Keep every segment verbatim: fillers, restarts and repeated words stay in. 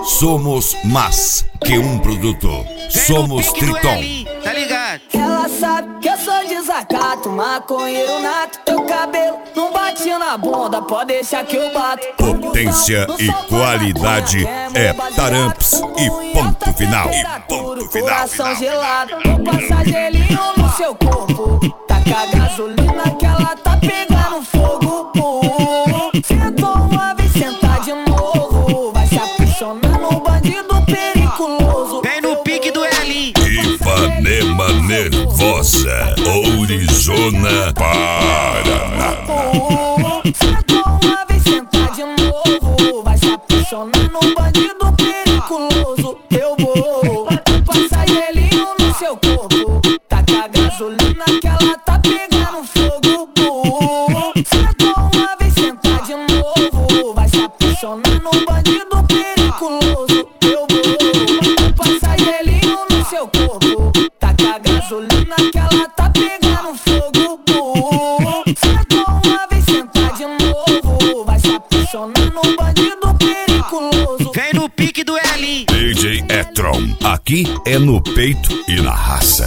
Somos mais que um produto. Somos Triton. Tá ligado? Ela sabe que eu sou desacato, maconheiro nato. Teu cabelo não bate na bunda, pode deixar que eu bato. Potência e qualidade é Taramps e ponto final. E ponto final. Coração gelado, vou passar gelinho no seu corpo. Taca gasolina que ela tá pegando fogo. Sentou uma vez, sentar de novo. Vai se apaixonar no bandido periculoso. Vem no pique do Elinho. Ipanema nervosa, Orizona, Paraná. Sentou uma vez, sentar de novo. Vai se apaixonar no bandido periculoso. Eu vou passar gelinho no seu corpo. Taca gasolina que ela tá pegando fogo. Sentou uma vez, sentar de novo. Vai se apaixonar no bandido periculoso. Eu vou passar gelinho no seu corpo. Taca gasolina que ela tá pegando fogo. Sentou uma vez, sentar de novo. Vai se apaixonar no bandido periculoso. Vem no pique do Elinho. D J Etron, aqui é no peito e na raça.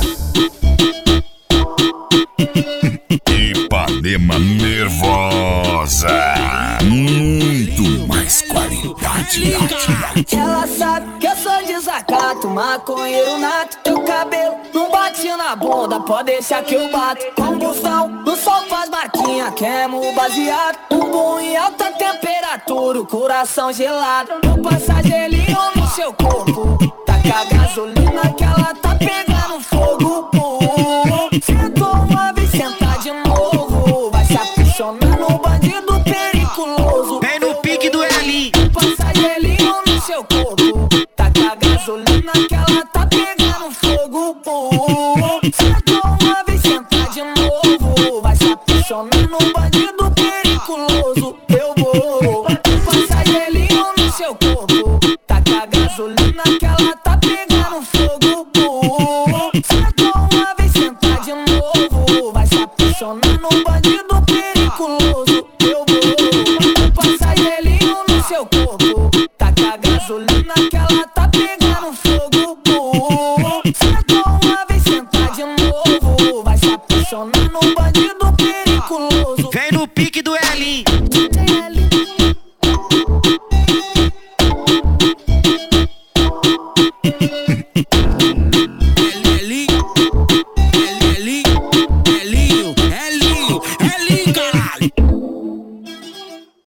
Ipanema nervosa, muito mais qualidade. Ela sabe que eu sou desacato, maconheiro nato. Teu cabelo não bate na bunda, pode deixar que eu bato. Combustão, no sol faz marquinha, queimo baseado. Bumbum em alta temperatura, o coração gelado. Vou passar gelinho no seu corpo. Taca gasolina que ela tá pegando fogo. Sentou uma vez, sentar de novo. Vai se apaixonar no bandido periculoso. Vem no pique do Elinho. Passa gelinho no seu corpo. Taca gasolina que ela tá pegando fogo. Sentou uma vez, sentar de novo. Vai se apaixonar no bandido periculoso.